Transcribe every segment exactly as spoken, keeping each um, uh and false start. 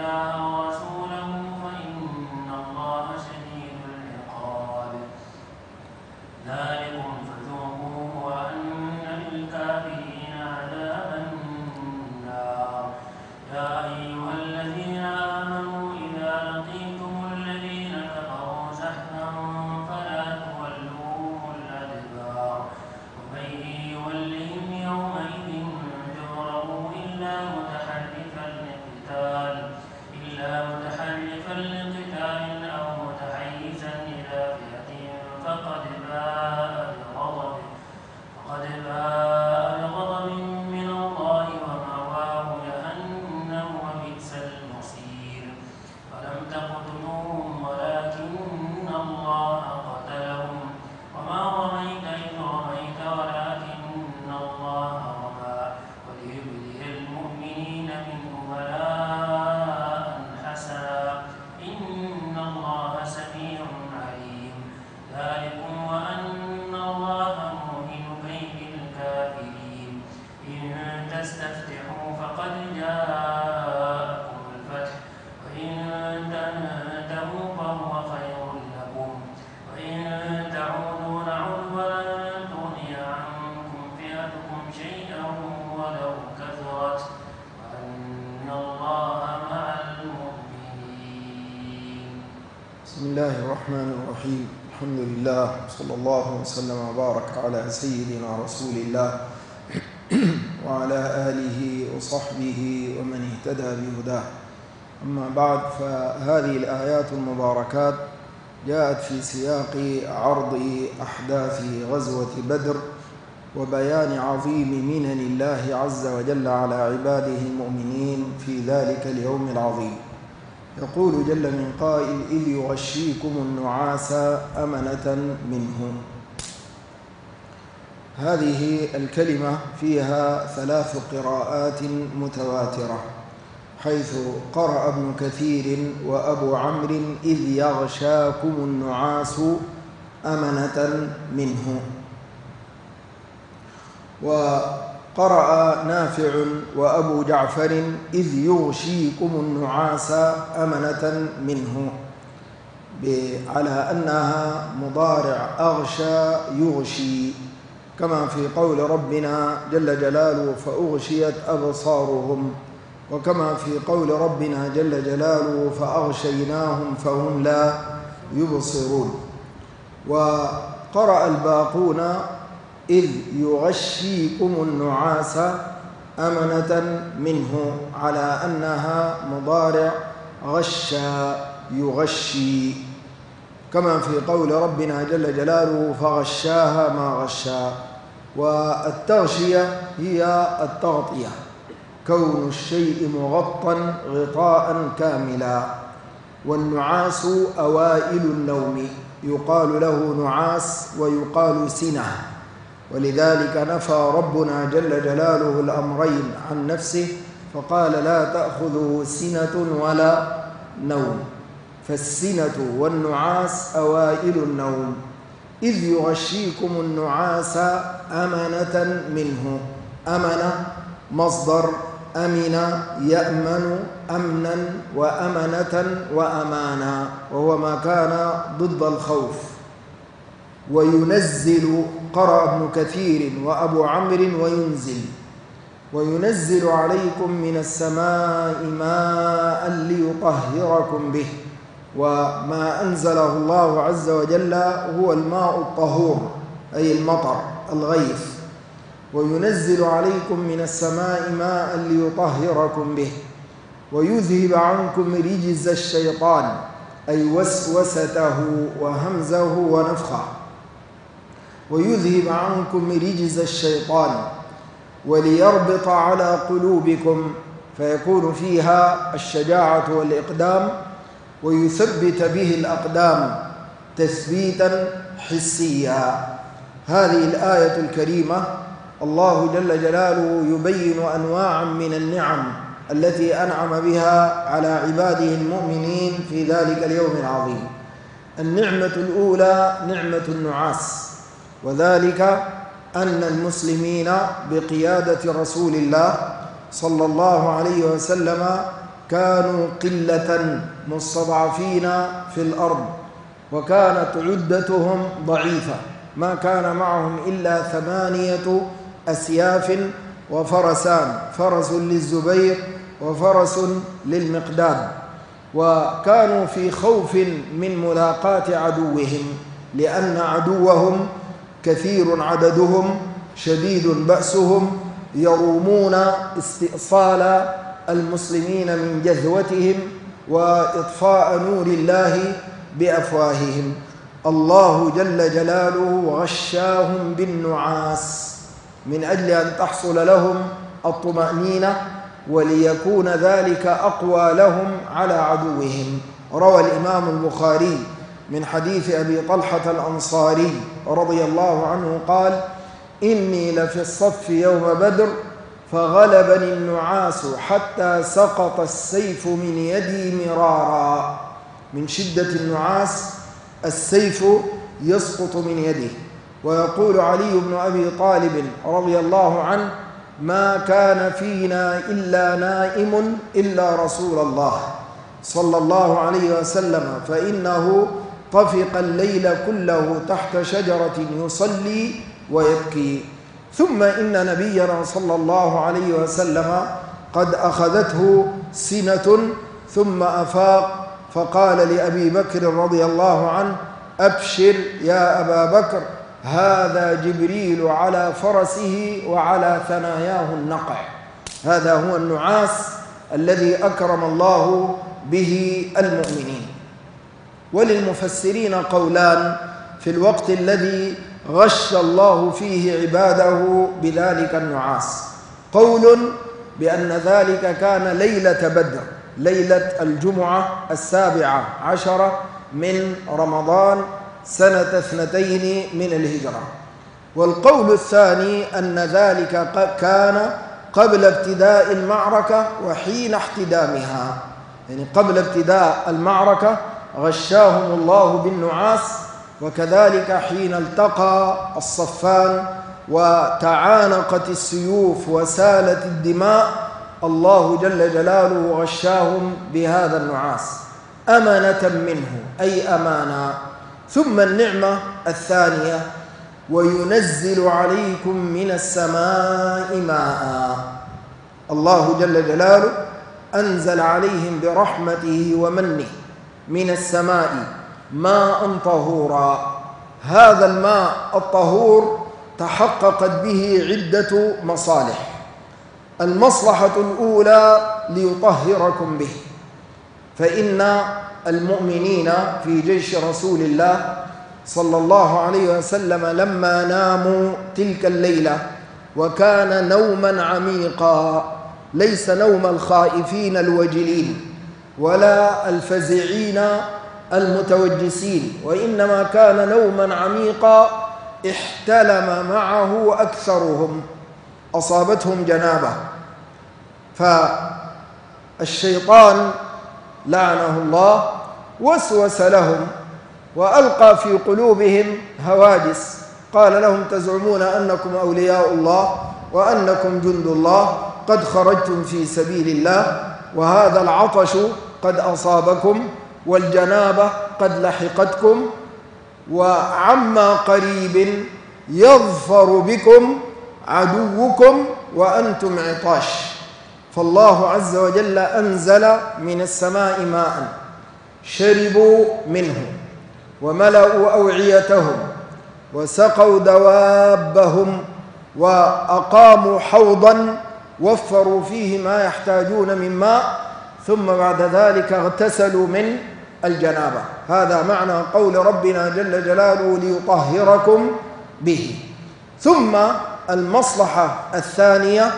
الله ورسوله فإن الله شديد العقاب. ذلكم فذوقوه وأن للكافرين عذاب النار. يا أيها الذين آمنوا إذا لقيتم الذين كفروا زحفا فلا تولوهم الأدبار ومن يولهم يومئذ دبره إلا متحرفا لقتال إلا متحرفا لقتال أو متحيزا إلى فئة فقد باء بغضب فقد باء بغضب من الله ومأواه جهنم وبئس المصير. فلم تقتلوهم ولكن الله قتلهم وما رميت إذ رميت ولكن الله رمى وليبلي المؤمنين منه بلاء حسنا إن الله سميع عليم. ذلكم وأن الله موهن كيد الكافرين. إن تستفتحوا فقد جاءكم الفتح وإن تنتهوا فهو خير لكم وإن تعودوا نعد ولن تغني عنكم فئتكم شيئا ولو كثرت وأن الله مع المؤمنين. بسم الله الرحمن الرحيم. الحمد لله صلى الله وسلم وبارك على سيدنا رسول الله وعلى آله وصحبه ومن اهتدى بهداه. أما بعد، فهذه الآيات المباركات جاءت في سياق عرض أحداث غزوة بدر وبيان عظيم منن الله عز وجل على عباده المؤمنين في ذلك اليوم العظيم. يقول جل من قائل: إذ يغشيكم النعاس أمنة منه. هذه الكلمة فيها ثلاث قراءات متواترة، حيث قرأ ابن كثير وأبو عمرو: إذ يغشاكم النعاس أمنة منه، وقرأ نافع وأبو جعفر: إذ يغشيكم النعاس أمنة منه، على أنها مضارع أغشى يغشي، كما في قول ربنا جل جلاله: فأغشيت أبصارهم، وكما في قول ربنا جل جلاله: فأغشيناهم فهم لا يبصرون. وقرأ الباقون: إذ يغشيكم النعاس أمنة منه، على أنها مضارع غشى يغشي، كما في قول ربنا جل جلاله: فغشاها ما غشا. والتغشية هي التغطية، كون الشيء مغطى غطاء كاملا. والنعاس أوائل النوم، يقال له نعاس ويقال سنة، ولذلك نفى ربنا جل جلاله الأمرين عن نفسه فقال: لا تأخذه سنة ولا نوم، فالسنة والنعاس أوائل النوم. إذ يغشيكم النعاس أمنة منه. أمنة مصدر أمن يأمن أمنا وأمنة وأمانا، وهو ما كان ضد الخوف. وينزل قرأ ابن كثير وأبو عمرو: وينزل وينزل عليكم من السماء ماء ليطهركم به. وما أنزله الله عز وجل هو الماء الطهور، أي المطر الغيث. وينزل عليكم من السماء ماء ليطهركم به ويذهب عنكم رجز الشيطان، أي وسوسته وهمزه ونفخه. ويذهب عنكم رجز الشيطان وليربط على قلوبكم، فيكون فيها الشجاعة والإقدام، ويثبت به الأقدام تثبيتا حسيا. هذه الآية الكريمة الله جل جلاله يبين أنواعا من النعم التي أنعم بها على عباده المؤمنين في ذلك اليوم العظيم. النعمة الأولى نعمة النعاس، وذلك أن المسلمين بقيادة رسول الله صلى الله عليه وسلم كانوا قلة مستضعفين في الأرض، وكانت عدتهم ضعيفة، ما كان معهم إلا ثمانية أسياف وفرسان، فرس للزبير وفرس للمقداد، وكانوا في خوف من ملاقاة عدوهم، لأن عدوهم كثير عددهم شديد بأسهم، يرومون استئصال المسلمين من جذوتهم وإطفاء نور الله بأفواههم. الله جل جلاله غشاهم بالنعاس من أجل أن تحصل لهم الطمأنينة، وليكون ذلك أقوى لهم على عدوهم. روى الإمام البخاري من حديث أبي طلحة الأنصاري رضي الله عنه قال: إني لفي الصف يوم بدر فغلبني النعاس حتى سقط السيف من يدي مرارا. من شدة النعاس السيف يسقط من يده. ويقول علي بن أبي طالب رضي الله عنه: ما كان فينا إلا نائم إلا رسول الله صلى الله عليه وسلم، فإنه طفق الليل كله تحت شجرة يصلي ويبكي. ثم إن نبينا صلى الله عليه وسلم قد أخذته سنة ثم أفاق، فقال لأبي بكر رضي الله عنه: أبشر يا أبا بكر، هذا جبريل على فرسه وعلى ثناياه النقع. هذا هو النعاس الذي أكرم الله به المؤمنين. وللمفسرين قولان في الوقت الذي غش الله فيه عباده بذلك النعاس. قول بأن ذلك كان ليلة بدر، ليلة الجمعة السابعة عشرة من رمضان سنة اثنتين من الهجرة. والقول الثاني أن ذلك كان قبل ابتداء المعركة وحين احتدامها، يعني قبل ابتداء المعركة غشاهم الله بالنعاس، وكذلك حين التقى الصفان وتعانقت السيوف وسالت الدماء الله جل جلاله غشاهم بهذا النعاس أمانة منه، أي أمانا. ثم النعمة الثانية: وينزل عليكم من السماء ماء. الله جل جلاله أنزل عليهم برحمته ومنه من السماء ماء طهورا. هذا الماء الطهور تحققت به عدة مصالح. المصلحة الأولى ليطهركم به، فإن المؤمنين في جيش رسول الله صلى الله عليه وسلم لما ناموا تلك الليلة، وكان نوما عميقا، ليس نوم الخائفين الوجلين ولا الفزعين المتوجسين، وإنما كان نوما عميقا احتلم معه أكثرهم، أصابتهم جنابة، فالشيطان لعنه الله وسوس لهم وألقى في قلوبهم هواجس، قال لهم: تزعمون أنكم أولياء الله وأنكم جند الله، قد خرجتم في سبيل الله، وهذا العطش قد أصابكم والجنابة قد لحقتكم، وعما قريب يظفر بكم عدوكم وأنتم عطاش. فالله عز وجل أنزل من السماء ماء، شربوا منه وملأوا أوعيتهم وسقوا دوابهم وأقاموا حوضا وفروا فيه ما يحتاجون من ماء، ثم بعد ذلك اغتسلوا من الجنابة. هذا معنى قول ربنا جل جلاله: ليطهركم به. ثم المصلحة الثانية: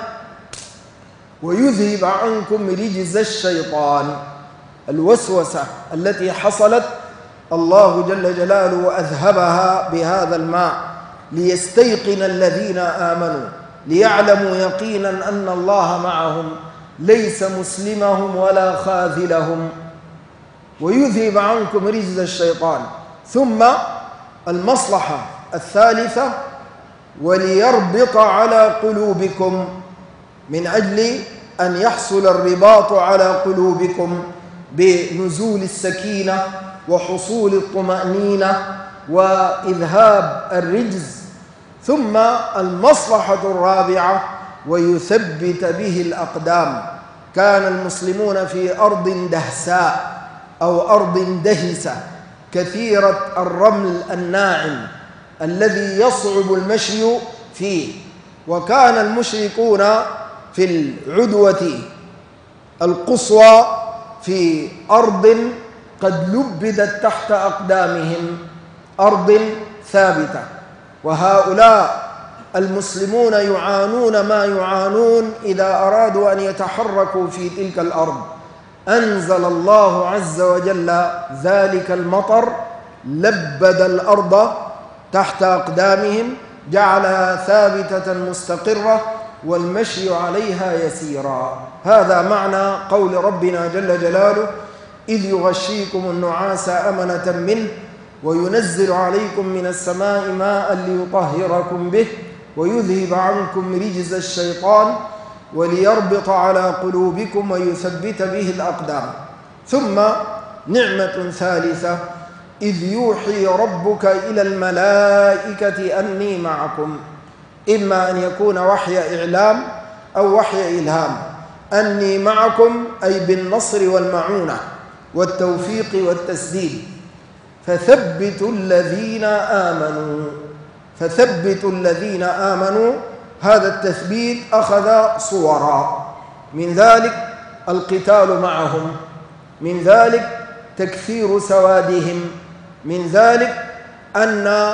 ويذهب عنكم رجز الشيطان. الوسوسة التي حصلت الله جل جلاله أذهبها بهذا الماء ليستيقن الذين آمنوا، ليعلموا يقينا أن الله معهم، ليس مسلمهم ولا خاذلهم. ويذهب عنكم رجز الشيطان. ثم المصلحة الثالثة: وليربط على قلوبكم، من أجل أن يحصل الرباط على قلوبكم بنزول السكينة وحصول الطمأنينة وإذهاب الرجز. ثم المصلحة الرابعة ويثبت به الأقدام. كان المسلمون في أرض دهساء أو أرض دهسة كثيرة الرمل الناعم الذي يصعب المشي فيه، وكان المشركون في العدوة القصوى في أرض قد لبدت تحت أقدامهم، أرض ثابتة. وهؤلاء المسلمون يعانون ما يعانون إذا أرادوا أن يتحركوا في تلك الأرض. أنزل الله عز وجل ذلك المطر، لبد الأرض تحت أقدامهم، جعلها ثابتة مستقرة والمشي عليها يسيرا. هذا معنى قول ربنا جل جلاله: إذ يغشيكم النعاس أمنة منه وينزل عليكم من السماء ماء ليطهركم به ويذهب عنكم رجز الشيطان وليربط على قلوبكم ويثبت به الأقدام. ثم نعمة ثالثة: إذ يوحي ربك إلى الملائكة أني معكم. إما أن يكون وحي إعلام أو وحي إلهام. أني معكم أي بالنصر والمعونة والتوفيق والتسديد. فثبتوا الذين آمنوا فثبتوا الذين آمنوا. هذا التثبيت أخذ صورا، من ذلك القتال معهم، من ذلك تكثير سوادهم، من ذلك أن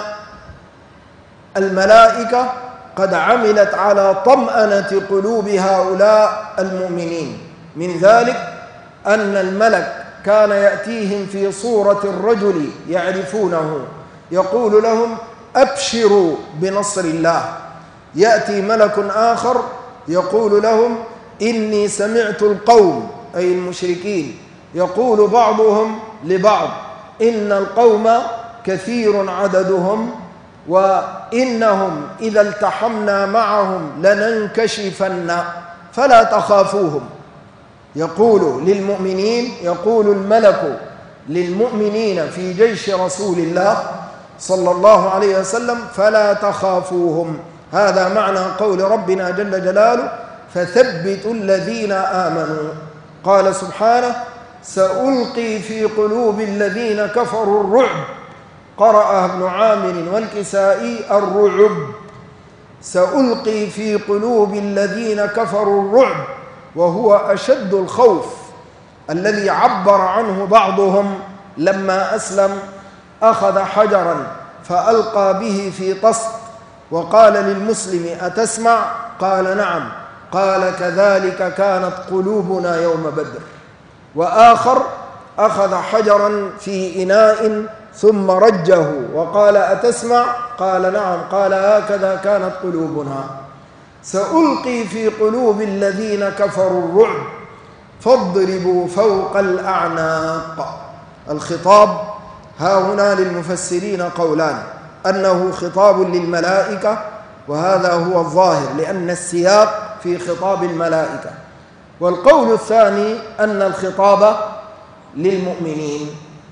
الملائكة قد عملت على طمأنة قلوب هؤلاء المؤمنين، من ذلك أن الملك كان يأتيهم في صورة الرجل يعرفونه يقول لهم: أبشروا بنصر الله. يأتي ملك آخر يقول لهم: إني سمعت القوم أي المشركين يقول بعضهم لبعض: إن القوم كثير عددهم وإنهم إذا التحمنا معهم لننكشفن فلا تخافوهم. يقول للمؤمنين، يقول الملك للمؤمنين في جيش رسول الله صلى الله عليه وسلم: فلا تخافوهم. هذا معنى قول ربنا جل جلاله: فثبتوا الذين آمنوا. قال سبحانه: سألقي في قلوب الذين كفروا الرعب. قرأ ابن عامر والكسائي الرعب. سألقي في قلوب الذين كفروا الرعب، وهو أشد الخوف الذي عبر عنه بعضهم لما أسلم. أخذ حجرا فألقى به في طست وقال للمسلم: أتسمع؟ قال: نعم. قال: كذلك كانت قلوبنا يوم بدر. وآخر أخذ حجرا في إناء ثم رجه وقال: أتسمع؟ قال: نعم. قال: هكذا كانت قلوبنا. سألقي في قلوب الذين كفروا الرعب فاضربوا فوق الأعناق. الخطاب ها هنا للمفسرين قولان: أنه خطاب للملائكة، وهذا هو الظاهر لأن السياق في خطاب الملائكة. والقول الثاني أن الخطاب للمؤمنين،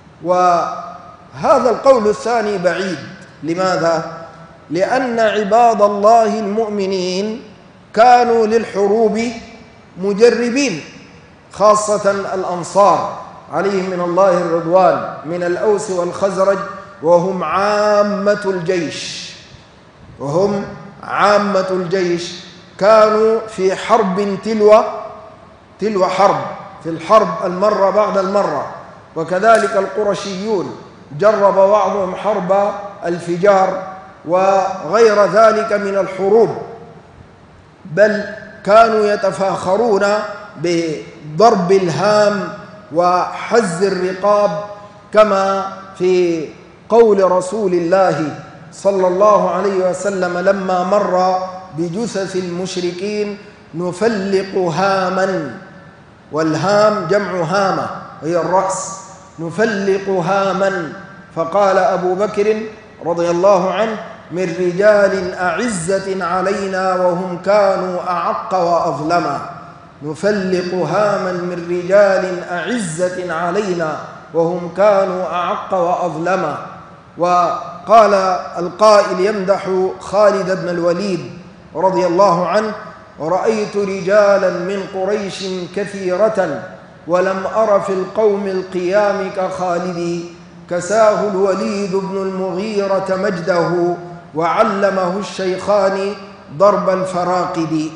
وهذا القول الثاني بعيد. لماذا؟ لأن عباد الله المؤمنين كانوا للحروب مجربين، خاصة الأنصار عليهم من الله الرضوان من الأوس والخزرج، وهم عامة الجيش وهم عامة الجيش كانوا في حرب تلو تلو حرب، في الحرب المرة بعد المرة. وكذلك القرشيون جرب بعضهم حرب الفجار وغير ذلك من الحروب، بل كانوا يتفاخرون بضرب الهام وحز الرقاب، كما في قول رسول الله صلى الله عليه وسلم لما مر بجثث المشركين: نفلق هاما. والهام جمع هامة هي الرأس. نفلق هاما. فقال أبو بكر رضي الله عنه: من رجال أعزة علينا وهم كانوا أعق وأظلما. نفلق هاما من رجال أعزة علينا وهم كانوا أعق وأظلما. وقال القائل يمدح خالد بن الوليد رضي الله عنه: رأيت رجالا من قريش كثيرة ولم أر في القوم القيام كخالد، كساه الوليد بن المغيرة مجده وعلمه الشيخان ضرب الفراقد.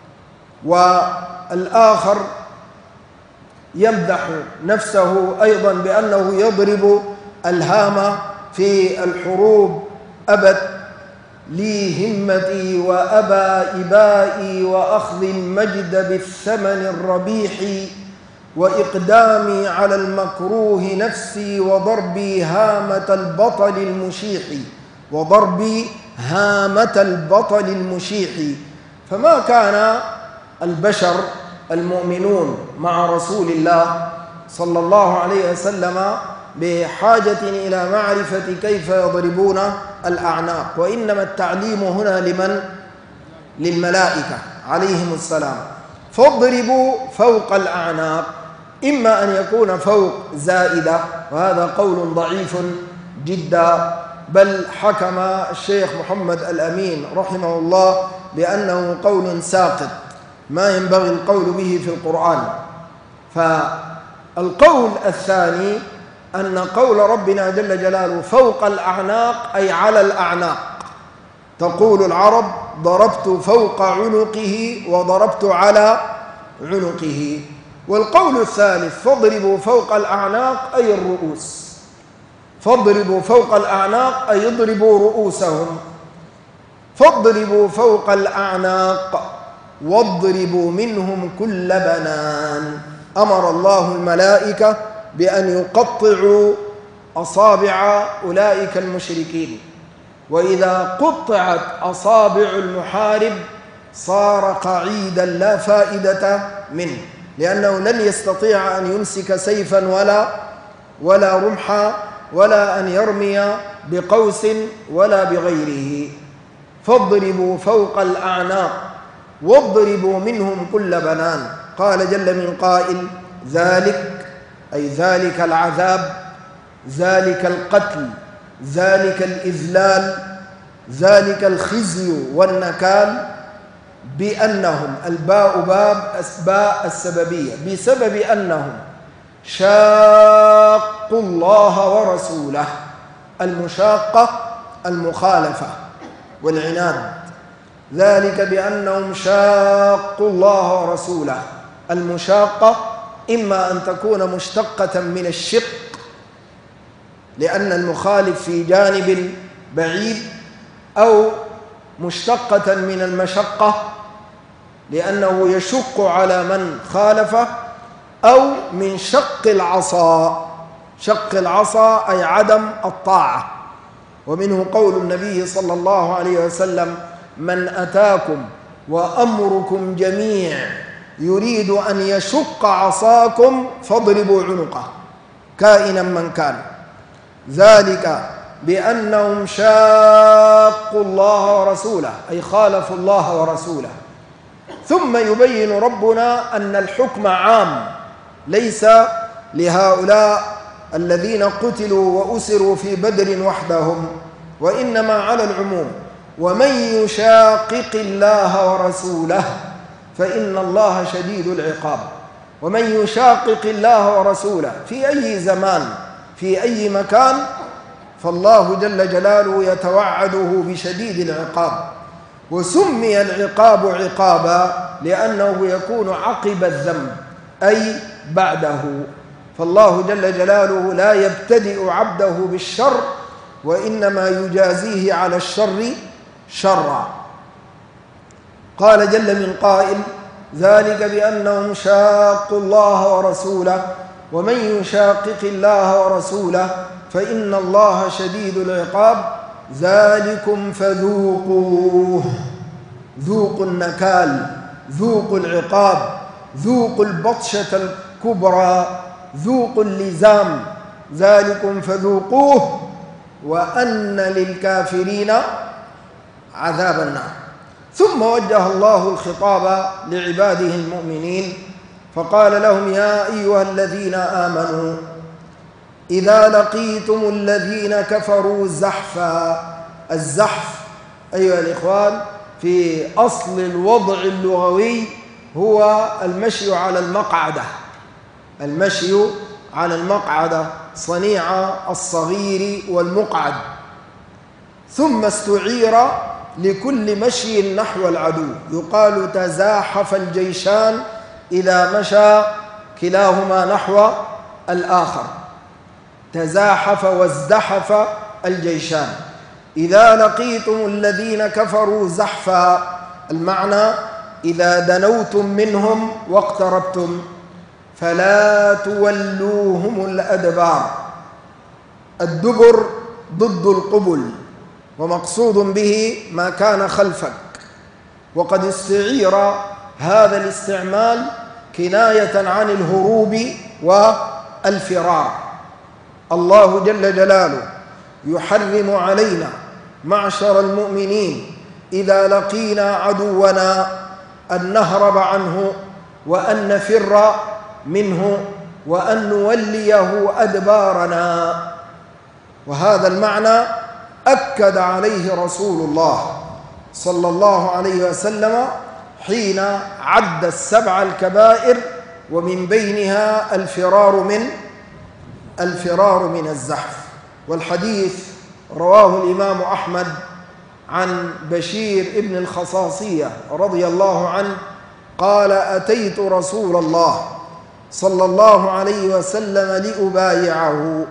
والآخر يمدح نفسه أيضا بأنه يضرب الهام في الحروب: أبت لي همتي وأبى إبائي وأخذ المجد بالثمن الربيح، وإقدامي على المكروه نفسي وضربي هامة البطل المشيح وضربي هامة البطل المشيح. فما كان البشر المؤمنون مع رسول الله صلى الله عليه وسلم بحاجة إلى معرفة كيف يضربون الأعناق، وإنما التعليم هنا لمن؟ للملائكة عليهم السلام. فاضربوا فوق الأعناق، إما أن يكون فوق زائدة، وهذا قول ضعيف جدا، بل حكم الشيخ محمد الأمين رحمه الله بأنه قول ساقط ما ينبغي القول به في القرآن. فالقول الثاني أن قول ربنا جل جلاله فوق الأعناق أي على الأعناق. تقول العرب: ضربت فوق عنقه وضربت على عنقه. والقول الثالث: فاضربوا فوق الأعناق أي الرؤوس. فاضربوا فوق الأعناق أي اضربوا رؤوسهم. فاضربوا فوق الأعناق واضربوا منهم كل بنان. أمر الله الملائكة بأن يقطعوا أصابع أولئك المشركين، وإذا قطعت أصابع المحارب صار قعيدا لا فائدة منه، لأنه لن يستطيع أن يمسك سيفا ولا ولا رمحا ولا أن يرمي بقوس ولا بغيره. فاضربوا فوق الأعناق واضربوا منهم كل بنان. قال جل من قائل: ذلك أي ذلك العذاب، ذلك القتل، ذلك الإذلال، ذلك الخزي والنكال، بأنهم، الباء باب أسباء السببية، بسبب أنهم شاقوا الله ورسوله. المشاقة المخالفة والعناد. ذلك بأنهم شاقوا الله ورسوله. المشاقة إما أن تكون مشتقة من الشق لأن المخالف في جانب بعيد، أو مشتقة من المشقة لأنه يشق على من خالفه، أو من شق العصا. شق العصا أي عدم الطاعة. ومنه قول النبي صلى الله عليه وسلم: من أتاكم وأمركم جميع يريد أن يشق عصاكم فاضربوا عنقه كائنا من كان. ذلك بأنهم شاقوا الله ورسوله أي خالفوا الله ورسوله. ثم يبين ربنا أن الحكم عام، ليس لهؤلاء الذين قتلوا وأسروا في بدر وحدهم، وإنما على العموم: ومن يشاقق الله ورسوله فإن الله شديد العقاب. ومن يشاقق الله ورسوله في أي زمان في أي مكان فالله جل جلاله يتوعده بشديد العقاب. وسمي العقاب عقابا لأنه يكون عقب الذنب أي بعده. فالله جل جلاله لا يبتدئ عبده بالشر، وإنما يجازيه على الشر شرا. قال جل من قائل: ذلك بأنهم شاقوا الله ورسوله ومن يشاقق الله ورسوله فإن الله شديد العقاب ذلكم فذوقوه. ذوقوا النكال، ذوقوا العقاب، ذوقوا البطشة الكبرى، ذوقوا اللزام. ذلكم فذوقوه وأن للكافرين عذاب النار. ثم وجه الله الخطاب لعباده المؤمنين فقال لهم: يا أيها الذين آمنوا إذا لقيتم الذين كفروا زحفا. الزحف أيها الإخوان في أصل الوضع اللغوي هو المشي على المقعدة، المشي على المقعدة، صنيع الصغير والمقعد، ثم استعير لكل مشي نحو العدو. يقال تزاحف الجيشان إذا مشى كلاهما نحو الآخر، تزاحف وازدحف الجيشان. إذا لقيتم الذين كفروا زحفا، المعنى إذا دنوتم منهم واقتربتم فلا تولوهم الأدبار. الدبر ضد القبل، ومقصود به ما كان خلفك، وقد استعير هذا الاستعمال كناية عن الهروب والفرار. الله جل جلاله يحرم علينا معشر المؤمنين إذا لقينا عدونا أن نهرب عنه وأن نفر منه وأن نوليه أدبارنا. وهذا المعنى أكد عليه رسول الله صلى الله عليه وسلم حين عد السبع الكبائر، ومن بينها الفرار من الفرار من الزحف. والحديث رواه الإمام أحمد عن بشير ابن الخصاصية رضي الله عنه قال: أتيت رسول الله صلى الله عليه وسلم لأبايعه،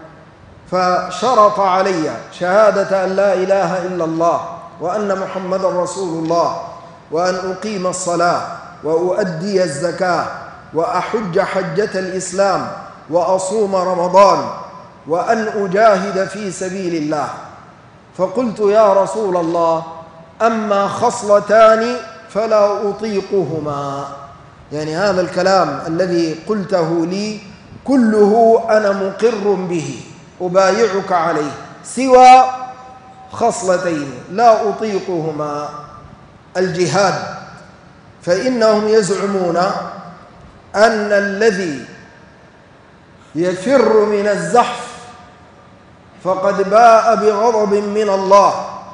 فشرط علي شهادة أن لا إله إلا الله وأن محمد رسول الله، وأن أقيم الصلاة وأؤدي الزكاة وأحج حجة الإسلام وأصوم رمضان وأن أجاهد في سبيل الله. فقلت: يا رسول الله، أما خصلتان فلا أطيقهما. يعني هذا الكلام الذي قلته لي كله أنا مقر به أبايعك عليه، سوى خصلتين لا أطيقهما: الجهاد، فإنهم يزعمون أن الذي يفر من الزحف فقد باء بغضب من الله،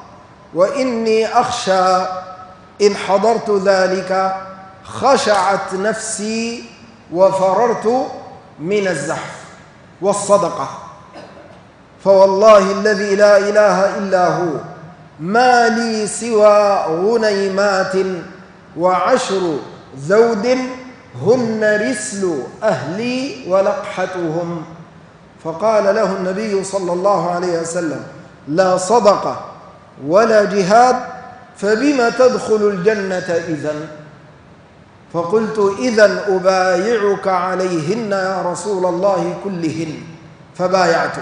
وإني أخشى إن حضرت ذلك خشعت نفسي وفررت من الزحف. والصدقة، فوالله الذي لا إله إلا هو ما لي سوى غنيمات وعشر ذود هن رسل أهلي ولقحتهم. فقال له النبي صلى الله عليه وسلم: لا صدقة ولا جهاد، فبما تدخل الجنة إذن؟ فقلت: إذن أبايعك عليهن يا رسول الله كلهن، فبايعته.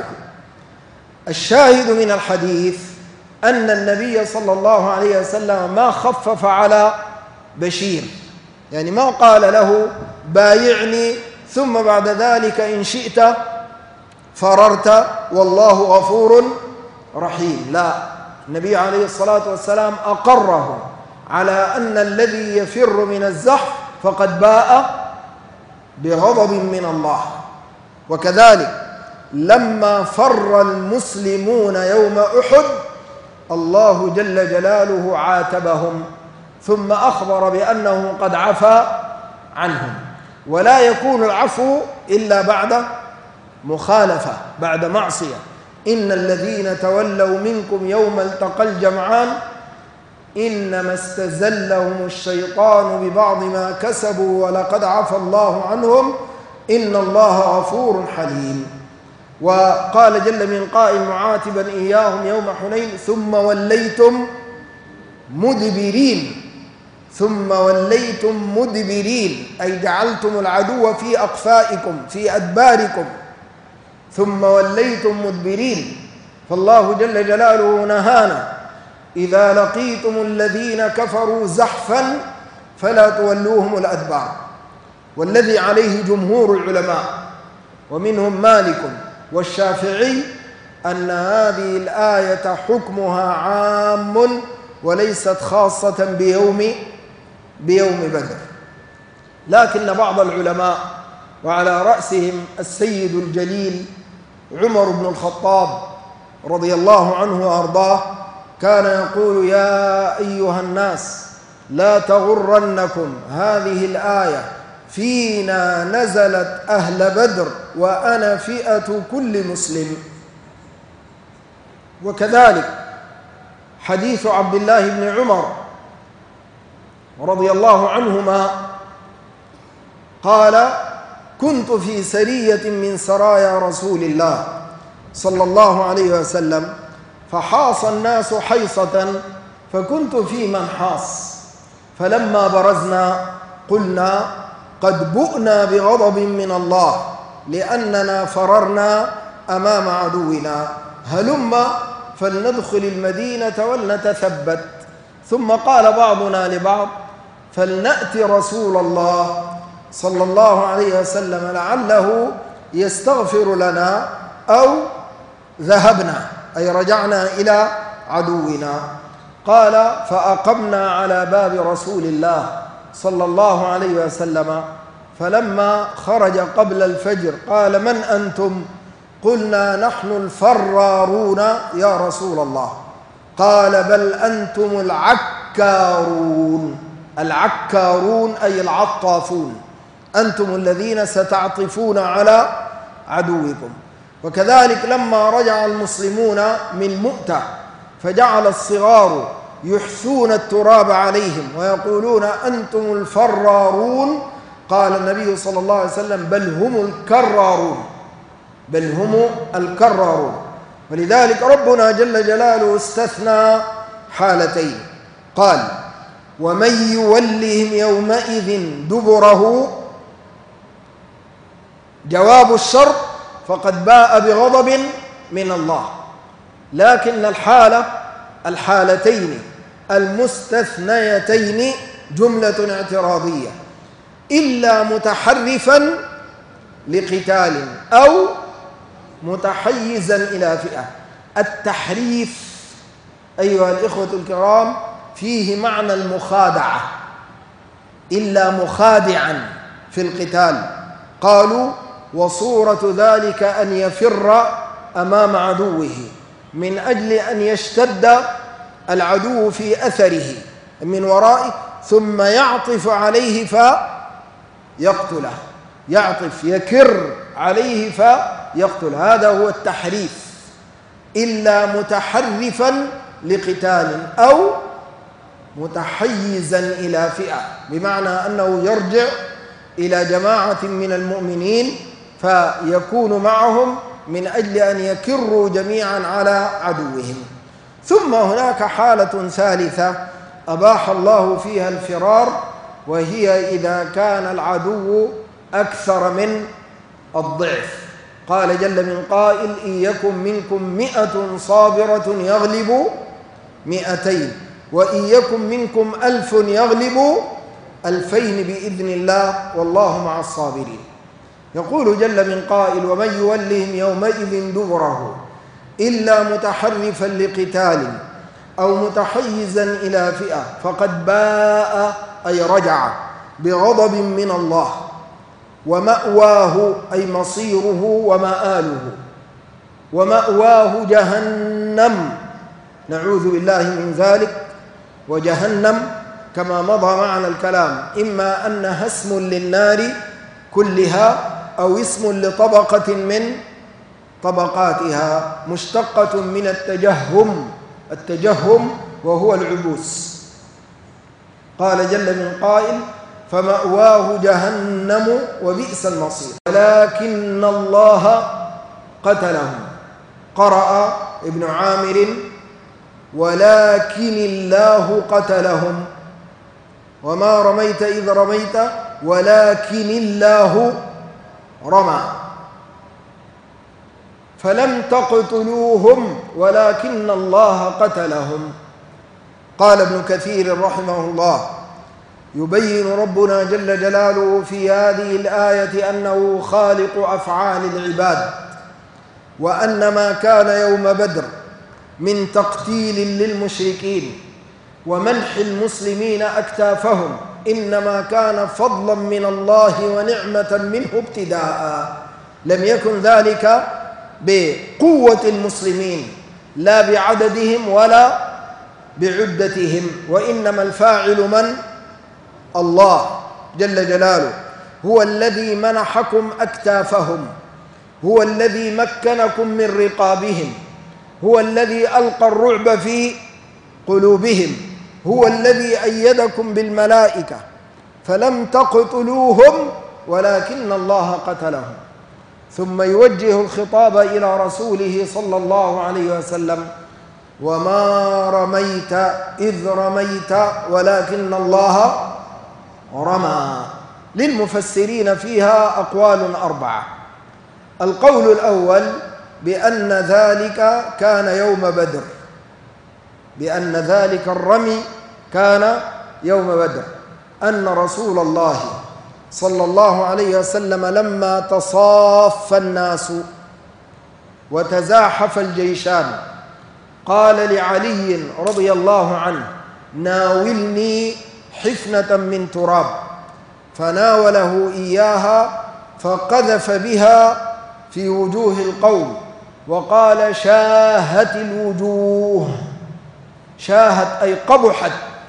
الشاهد من الحديث أن النبي صلى الله عليه وسلم ما خفف على بشير، يعني ما قال له بايعني ثم بعد ذلك إن شئت فررت والله غفور رحيم. لا، النبي عليه الصلاة والسلام أقره على أن الذي يفر من الزحف فقد باء بغضب من الله. وكذلك لما فر المسلمون يوم أحد الله جل جلاله عاتبهم، ثم أخبر بأنه قد عفى عنهم. ولا يكون العفو إلا بعد مخالفة، بعد معصية. إن الذين تولوا منكم يوم التقى الجمعان إنما استزلهم الشيطان ببعض ما كسبوا ولقد عفى الله عنهم إن الله غفور حليم. وقال جل من قائل معاتبا إياهم يوم حنين: ثم وليتم مدبرين. ثم وليتم مدبرين أي جعلتم العدو في أقفائكم في أدباركم، ثم وليتم مدبرين. فالله جل جلاله نهانا: إذا لقيتم الذين كفروا زحفا فلا تولوهم الأدبار. والذي عليه جمهور العلماء ومنهم مالك والشافعي أن هذه الآية حكمها عام وليست خاصة بيوم بيوم بدر. لكن بعض العلماء وعلى رأسهم السيد الجليل عمر بن الخطاب رضي الله عنه وأرضاه كان يقول: يا أيها الناس لا تغرنكم هذه الآية، فينا نزلت أهل بدر وأنا فئة كل مسلم. وكذلك حديث عبد الله بن عمر رضي الله عنهما قال: كنت في سرية من سرايا رسول الله صلى الله عليه وسلم، فحاص الناس حيصة فكنت في من حاص، فلما برزنا قلنا: قد بؤنا بغضب من الله لأننا فررنا أمام عدونا، هلم فلندخل المدينة ولنتثبت. ثم قال بعضنا لبعض: فلنأتي رسول الله صلى الله عليه وسلم لعله يستغفر لنا أو ذهبنا، أي رجعنا إلى عدونا. قال: فأقمنا على باب رسول الله صلى الله عليه وسلم، فلما خرج قبل الفجر قال: من أنتم؟ قلنا: نحن الفرارون يا رسول الله. قال: بل أنتم العكارون. العكارون أي العطافون، أنتم الذين ستعطفون على عدوكم. وكذلك لما رجع المسلمون من مؤتة فجعل الصغار يحثون التراب عليهم ويقولون: أنتم الفرارون. قال النبي صلى الله عليه وسلم: بل هم الكرارون، بل هم الكرارون. ولذلك ربنا جل جلاله استثنى حالتين، قال: ومن يولهم يومئذ دبره، جواب الشرط فقد باء بغضب من الله. لكن الحالة الحالتين المستثنيتين جملة اعتراضية: إلا متحرفا لقتال أو متحيزا إلى فئة. التحريف أيها الإخوة الكرام فيه معنى المخادعة، إلا مخادعا في القتال. قالوا: وصورة ذلك أن يفر أمام عدوه من أجل أن يشتد العدو في أثره من ورائه ثم يعطف عليه فيقتله، يعطف يكر عليه فيقتل. هذا هو التحريف. إلا متحرفا لقتال أو متحيزا إلى فئة، بمعنى أنه يرجع إلى جماعة من المؤمنين فيكون معهم من أجل أن يكروا جميعا على عدوهم. ثم هناك حالة ثالثة أباح الله فيها الفرار، وهي إذا كان العدو أكثر من الضعف. قال جل من قائل: إن يكن منكم مئة صابرة يغلب مئتين، وإن يكن منكم ألف يغلب ألفين بإذن الله والله مع الصابرين. يقول جل من قائل: ومن يولهم يومئذ دبره إلا متحرفا لقتال أو متحيزا إلى فئة فقد باء أي رجع بغضب من الله، ومأواه أي مصيره ومآله، ومأواه جهنم، نعوذ بالله من ذلك. وجهنم كما مضى معنا الكلام إما أنها اسم للنار كلها أو اسم لطبقة من طبقاتها، مشتقة من التجهم، التجهم وهو العبوس. قال جل من قائل: فمأواه جهنم وبئس المصير. ولكن الله قتلهم. قرأ ابن عامر: ولكن الله قتلهم، وما رميت إذ رميت ولكن الله رمى، فلم تقتلوهم ولكن الله قتلهم. قال ابن كثير رحمه الله: يبين ربنا جل جلاله في هذه الآية أنه خالق أفعال العباد، وأن ما كان يوم بدر من تقتيل للمشركين ومنح المسلمين أكتافهم إنما كان فضلا من الله ونعمة منه ابتداء، لم يكن ذلك بقوة المسلمين لا بعددهم ولا بعدتهم، وإنما الفاعل من؟ الله جل جلاله، هو الذي منحكم أكتافهم، هو الذي مكنكم من رقابهم، هو الذي ألقى الرعب في قلوبهم، هو الذي أيدكم بالملائكة فلم تقتلوهم ولكن الله قتلهم. ثم يوجه الخطاب إلى رسوله صلى الله عليه وسلم: وما رميت إذ رميت ولكن الله رمى. للمفسرين فيها أقوال أربعة. القول الأول بأن ذلك كان يوم بدر، بأن ذلك الرمي كان يوم بدر، أن رسول الله صلى الله عليه وسلم لما تصاف الناس وتزاحف الجيشان قال لعلي رضي الله عنه: ناولني حفنة من تراب، فناوله إياها فقذف بها في وجوه القوم وقال: شاهت الوجوه، شاهت أي قبحت،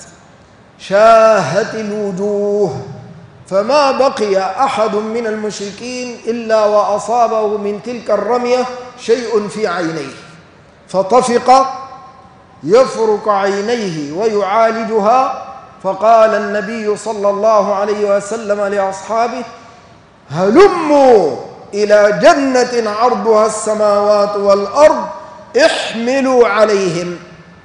شاهت الوجوه، فما بقي أحد من المشركين إلا وأصابه من تلك الرمية شيء في عينيه، فطفق يفرك عينيه ويعالجها. فقال النبي صلى الله عليه وسلم لأصحابه: هلموا إلى جنة عرضها السماوات والأرض احملوا عليهم.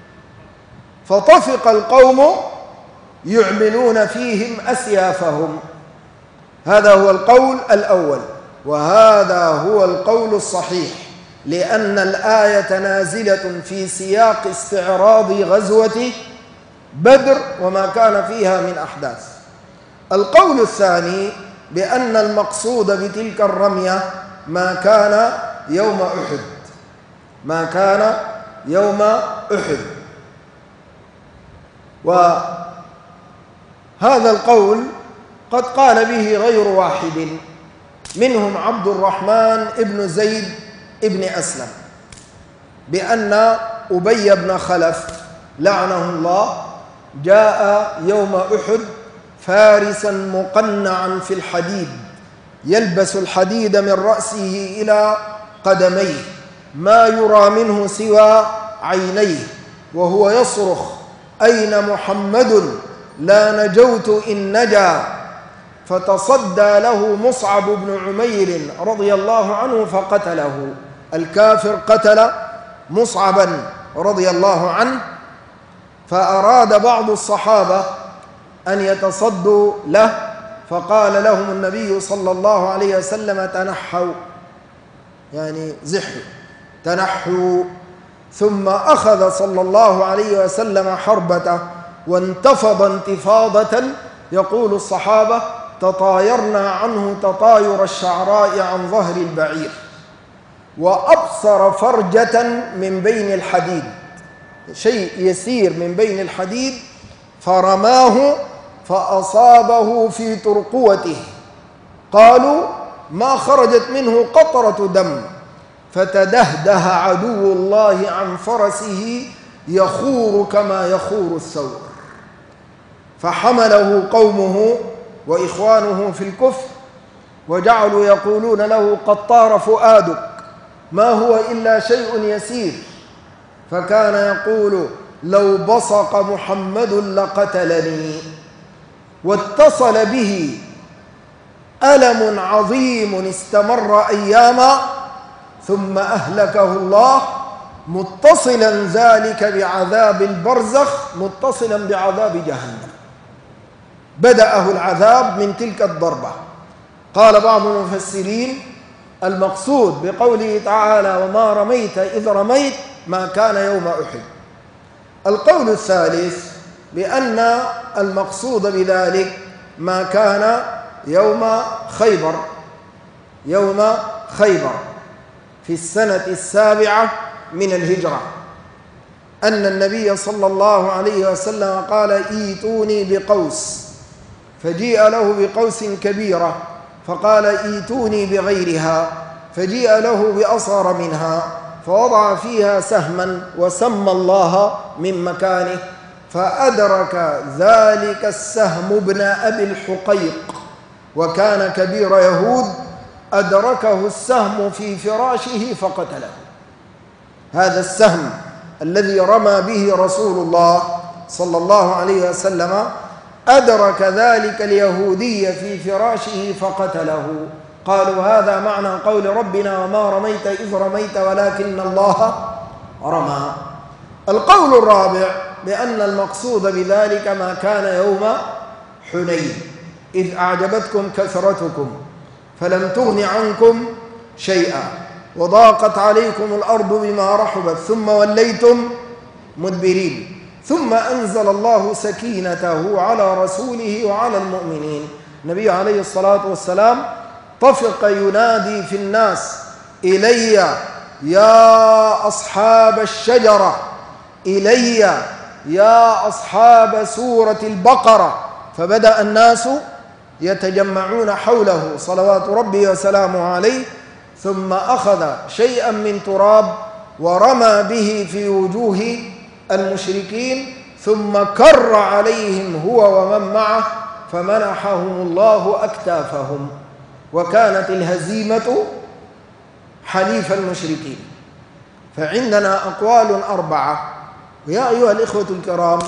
فطفق القوم يعملون فيهم أسيافهم. هذا هو القول الأول، وهذا هو القول الصحيح، لأن الآية نازلة في سياق استعراض غزوة بدر وما كان فيها من أحداث. القول الثاني بأن المقصود بتلك الرمية ما كان يوم أحد، ما كان يوم أحد. وهذا القول قد قال به غير واحد، منهم عبد الرحمن ابن زيد ابن أسلم، بأن أبي بن خلف لعنه الله جاء يوم أحد فارسا مقنعا في الحديد، يلبس الحديد من رأسه إلى قدميه، ما يرى منه سوى عينيه، وهو يصرخ: أين محمد؟ لا نجوت إن نجا. فتصدى له مصعب بن عمير رضي الله عنه فقتله. الكافر قتل مصعبا رضي الله عنه، فأراد بعض الصحابة أن يتصدوا له، فقال لهم النبي صلى الله عليه وسلم: تنحوا، يعني زحوا، تنحوا. ثم أخذ صلى الله عليه وسلم حربته وانتفض انتفاضة، يقول الصحابة: تطايرنا عنه تطاير الشعراء عن ظهر البعير، وأبصر فرجة من بين الحديد، شيء يسير من بين الحديد، فرماه فأصابه في ترقوته، قالوا: ما خرجت منه قطرة دم، فتدهده عدو الله عن فرسه يخور كما يخور الثور، فحمله قومه وإخوانه في الكفر، وجعلوا يقولون له: قد طار فؤادك، ما هو إلا شيء يسير. فكان يقول: لو بصق محمد لقتلني. واتصل به ألم عظيم استمر أياما ثم أهلكه الله، متصلا ذلك بعذاب البرزخ، متصلا بعذاب جهنم. بدأه العذاب من تلك الضربة. قال بعض المفسرين: المقصود بقوله تعالى: وما رميت إذ رميت، ما كان يوم أحد. القول الثالث بأن المقصود بذلك ما كان يوم خيبر، يوم خيبر في السنة السابعة من الهجرة. أن النبي صلى الله عليه وسلم قال ايتوني بقوس، فجيء له بقوس كبيرة فقال ايتوني بغيرها، فجيء له بأصغر منها فوضع فيها سهما وسمى الله من مكانه، فأدرك ذلك السهم ابن أبي الحقيق، وكان كبير يهود، أدركه السهم في فراشه فقتله. هذا السهم الذي رمى به رسول الله صلى الله عليه وسلم أدرك ذلك اليهودي في فراشه فقتله. قالوا هذا معنى قول ربنا وما رميت إذ رميت ولكن الله رمى. القول الرابع بأن المقصود بذلك ما كان يوم حنين، إذ أعجبتكم كثرتكم فلم تغن عنكم شيئا وضاقت عليكم الأرض بما رحبت ثم وليتم مدبرين، ثم أنزل الله سكينته على رسوله وعلى المؤمنين. النبي عليه الصلاة والسلام طفق ينادي في الناس إلي يا أصحاب الشجرة، إلي يا أصحاب سورة البقرة، فبدأ الناس يتجمعون حوله صلوات ربي وسلامه عليه، ثم أخذ شيئا من تراب ورمى به في وجوه المشركين، ثم كر عليهم هو ومن معه فمنحهم الله أكتافهم، وكانت الهزيمة حليف المشركين. فعندنا أقوال أربعة. ويا أيها الإخوة الكرام،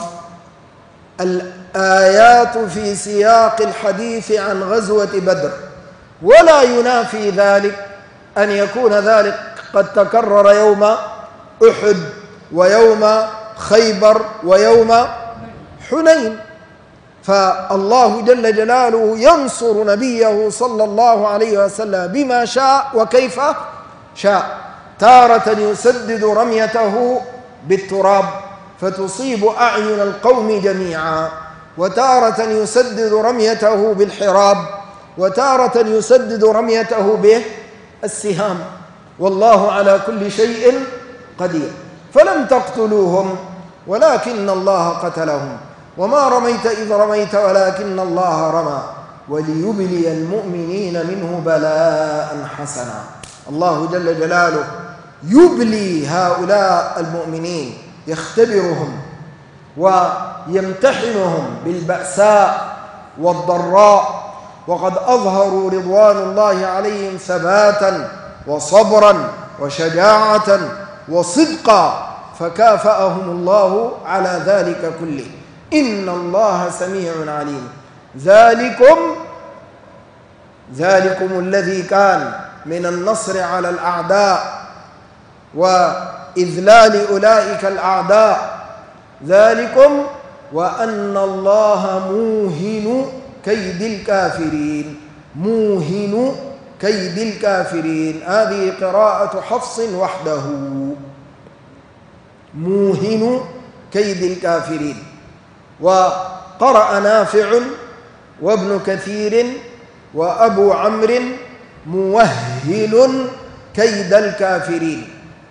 الآيات في سياق الحديث عن غزوة بدر، ولا ينافي ذلك أن يكون ذلك قد تكرر يوم أحد ويوم خيبر ويوم حنين. فالله جل جلاله ينصر نبيه صلى الله عليه وسلم بما شاء وكيف شاء. تارة يسدد رميته بالتراب فتصيب أعين القوم جميعا، وتارة يسدد رميته بالحراب، وتارة يسدد رميته بالسهام، والله على كل شيء قدير. فلم تقتلوهم ولكن الله قتلهم، وما رميت إذ رميت ولكن الله رمى، وليبلي المؤمنين منه بلاء حسنا. الله جل جلاله يبلي هؤلاء المؤمنين، يختبرهم ويمتحنهم بالبأساء والضراء، وقد أظهروا رضوان الله عليهم ثباتا وصبرا وشجاعة وصدقا، فكافأهم الله على ذلك كله. إن الله سميع عليم. ذلكم ذلكم الذي كان من النصر على الأعداء وإذلال أولئك الأعداء، ذلكم وأن الله موهن كيد الكافرين. موهن كيد الكافرين، هذه قراءة حفص وحده. موهن كيد الكافرين. وقرأ نافع وابن كثير وأبو عمرو موهن كيد الكافرين،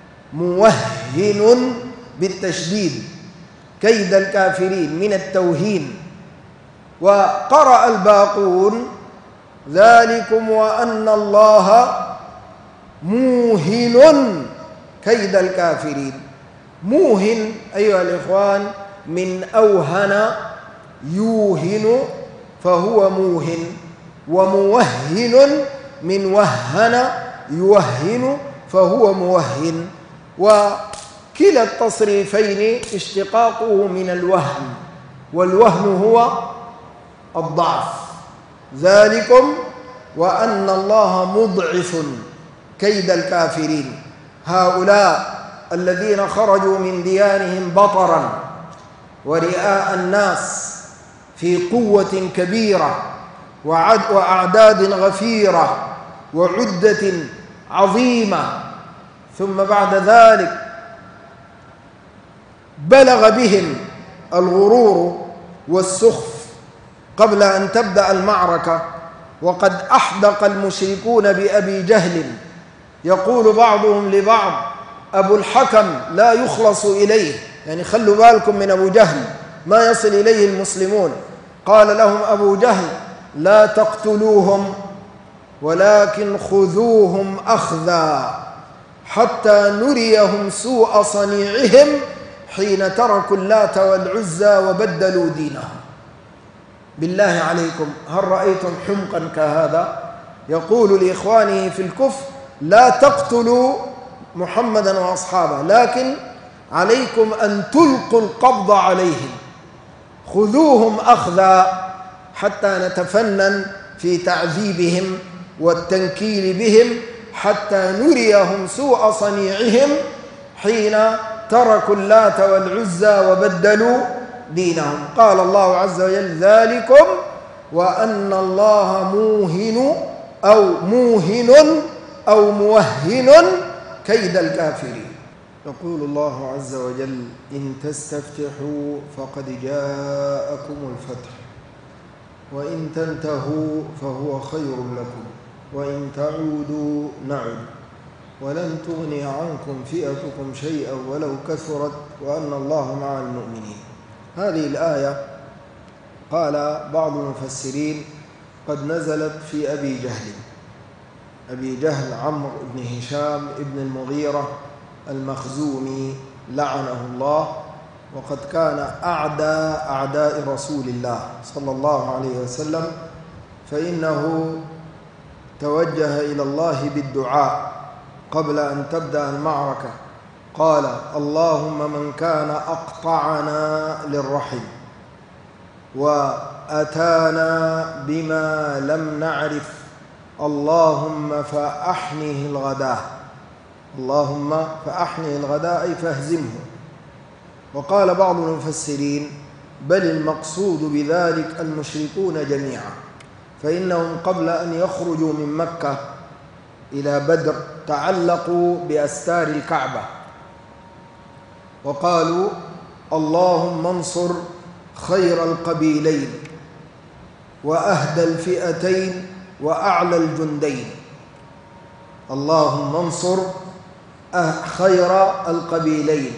موهن بالتشديد كيد الكافرين من التوهين. وقرأ الباقون ذلكم وأن الله موهن كيد الكافرين. موهن أيها الإخوان من أوهن يوهن فهو موهن، وموهن من وهن يوهن فهو موهن، وكلا التصريفين اشتقاقه من الوهن، والوهن هو الضعف. ذلكم وأن الله مضعف كيد الكافرين. هؤلاء الذين خرجوا من ديارهم بطرا ورئاء الناس في قوة كبيرة وأعداد غفيرة وعدة عظيمة، ثم بعد ذلك بلغ بهم الغرور والسخف قبل أن تبدأ المعركة، وقد أحدق المشركون بأبي جهل. يقول بعضهم لبعض: أبو الحكم لا يخلص إليه، يعني خلوا بالكم من أبو جهل ما يصل إليه المسلمون. قال لهم أبو جهل لا تقتلوهم ولكن خذوهم أخذا حتى نريهم سوء صنيعهم حين تركوا اللات والعزى وبدلوا دينهم. بالله عليكم هل رأيتم حمقا كهذا يقول لإخوانه في الكفر لا تقتلوا محمدا وأصحابه لكن عليكم أن تلقوا القبض عليهم، خذوهم أخذا حتى نتفنن في تعذيبهم والتنكيل بهم حتى نريهم سوء صنيعهم حين تركوا اللات والعزى وبدلوا دينهم. قال الله عز وجل ذلكم وأن الله موهن أو موهن أو موهن كيد الكافرين. يقول الله عز وجل إن تستفتحوا فقد جاءكم الفتح وإن تنتهوا فهو خير لكم وإن تعودوا نعد ولن تغني عنكم فئتكم شيئا ولو كثرت وأن الله مع المؤمنين. هذه الآية قال بعض المفسرين قد نزلت في أبي جهل. أبي جهل عمرو بن هشام بن المغيرة المخزومي لعنه الله، وقد كان أعدى أعداء رسول الله صلى الله عليه وسلم، فإنه توجه إلى الله بالدعاء قبل أن تبدأ المعركة. قال اللهم من كان أقطعنا للرحم وأتانا بما لم نعرف اللهم فأحنه الغداء، اللهم فأحنه الغداء أي فاهزمه. وقال بعض المفسرين بل المقصود بذلك المشركون جميعا، فإنهم قبل أن يخرجوا من مكة إلى بدر تعلقوا بأستار الكعبة وقالوا اللهم انصر خير القبيلين وأهدى الفئتين وأعلى الجندين. اللهم انصر خير القبيلين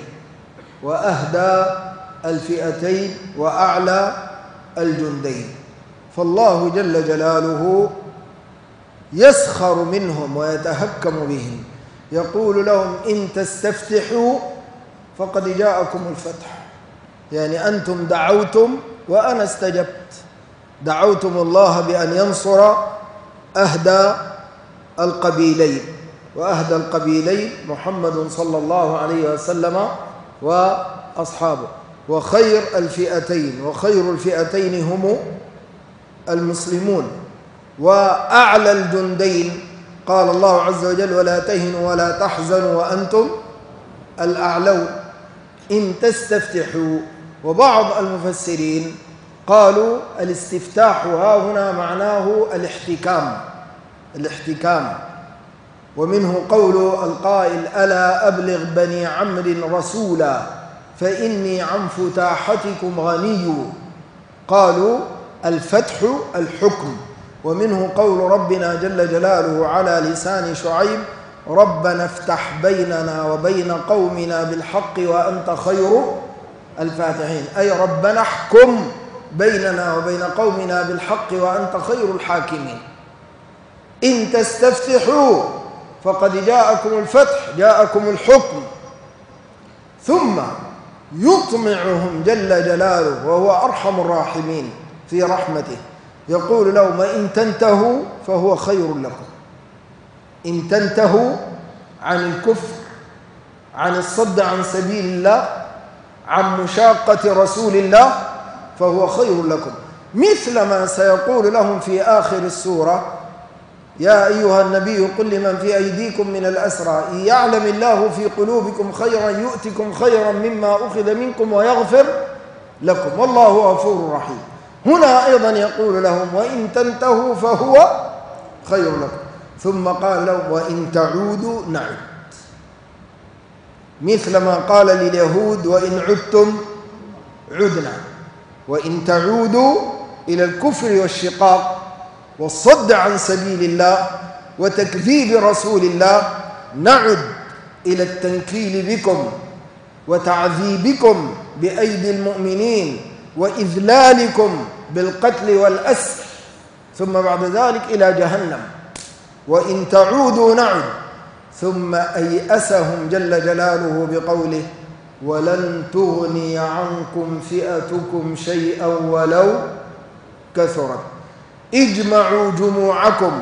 وأهدى الفئتين وأعلى الجندين. فالله جل جلاله يسخر منهم ويتهكم بهم، يقول لهم إن تستفتحوا فقد جاءكم الفتح، يعني أنتم دعوتم وأنا استجبت، دعوتم الله بأن ينصر أهدى القبيلين، وأهدى القبيلين محمد صلى الله عليه وسلم وأصحابه، وخير الفئتين، وخير الفئتين هم المسلمون، وأعلى الجندين قال الله عز وجل ولا تهنوا ولا تحزنوا وأنتم الأعلون إن تستفتحوا. وبعض المفسرين قالوا الاستفتاح ها هنا معناه الاحتكام، الاحتكام. ومنه قول القائل ألا أبلغ بني عمرو رسولا فإني عن فتاحتكم غني. قالوا الفتح الحكم. ومنه قول ربنا جل جلاله على لسان شعيب ربنا افتح بيننا وبين قومنا بالحق وأنت خير الفاتحين، أي ربنا احكم بيننا وبين قومنا بالحق وأنت خير الحاكمين. إن تستفتحوا فقد جاءكم الفتح، جاءكم الحكم. ثم يطمعهم جل جلاله وهو أرحم الراحمين في رحمته، يقول لهم إن تنتهوا فهو خير لكم، إن تنتهوا عن الكفر، عن الصد عن سبيل الله، عن مشاقة رسول الله فهو خير لكم. مثل ما سيقول لهم في آخر السورة يا أيها النبي قل لمن في أيديكم من الأسرى إن يعلم الله في قلوبكم خيرا يؤتكم خيرا مما أخذ منكم ويغفر لكم والله غفور رحيم. هنا أيضا يقول لهم وإن تنتهوا فهو خير لكم، ثم قال لهم وإن تعودوا نعد، مثل ما قال لليهود وإن عدتم عدنا. وإن تعودوا إلى الكفر والشقاق والصد عن سبيل الله وتكذيب رسول الله نعد إلى التنكيل بكم وتعذيبكم بأيدي المؤمنين وإذلالكم بالقتل والأسر، ثم بعد ذلك إلى جهنم، وإن تعودوا نعد، ثم أيأسهم جل جلاله بقوله: ولن تغني عنكم فئتكم شيئا ولو كثرت. اجمعوا جموعكم،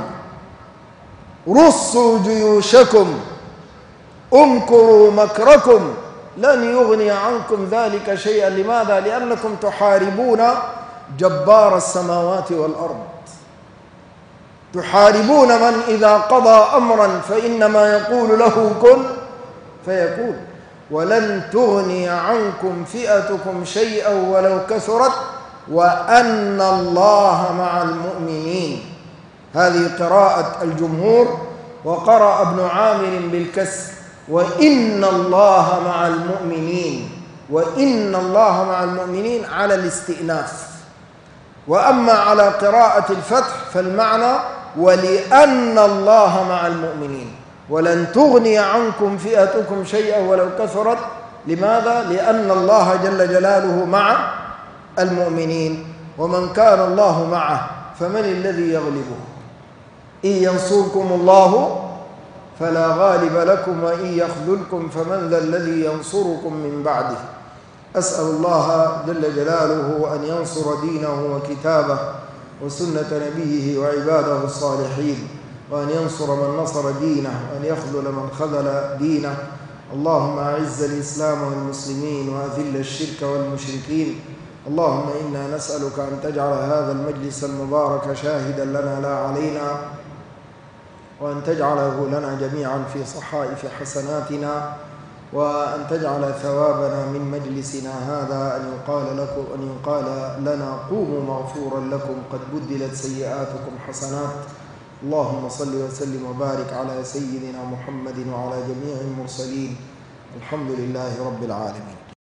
رصوا جيوشكم، امكروا مكركم، لن يغني عنكم ذلك شيئا. لماذا؟ لأنكم تحاربون جبار السماوات والأرض، تحاربون من إذا قضى أمرا فإنما يقول له كن فيكون. ولن تغني عنكم فئتكم شيئا ولو كثرت وأن الله مع المؤمنين. هذه قراءة الجمهور، وقرأ ابن عامر بالكسر: وإن الله مع المؤمنين. وإن الله مع المؤمنين على الاستئناف. وأما على قراءة الفتح فالمعنى: ولأن الله مع المؤمنين. ولن تغني عنكم فئتكم شيئا ولو كثرت. لماذا؟ لأن الله جل جلاله مع المؤمنين، ومن كان الله معه فمن الذي يغلبه؟ إن ينصركم الله فلا غالب لكم، وإن يخذلكم فمن ذا الذي ينصركم من بعده. أسأل الله جل جلاله أن ينصر دينه وكتابه وسنة نبيه وعباده الصالحين، وأن ينصر من نصر دينه، وأن يخذل من خذل دينه. اللهم أعز الإسلام والمسلمين وأذل الشرك والمشركين. اللهم إنا نسألك أن تجعل هذا المجلس المبارك شاهدا لنا لا علينا، وأن تجعله لنا جميعا في صحائف حسناتنا، وأن تجعل ثوابنا من مجلسنا هذا أن يقال لكم أن يقال لنا: قوموا مغفورا لكم قد بدلت سيئاتكم حسنات. اللهم صل وسلم وبارك على سيدنا محمد وعلى جميع المرسلين. الحمد لله رب العالمين.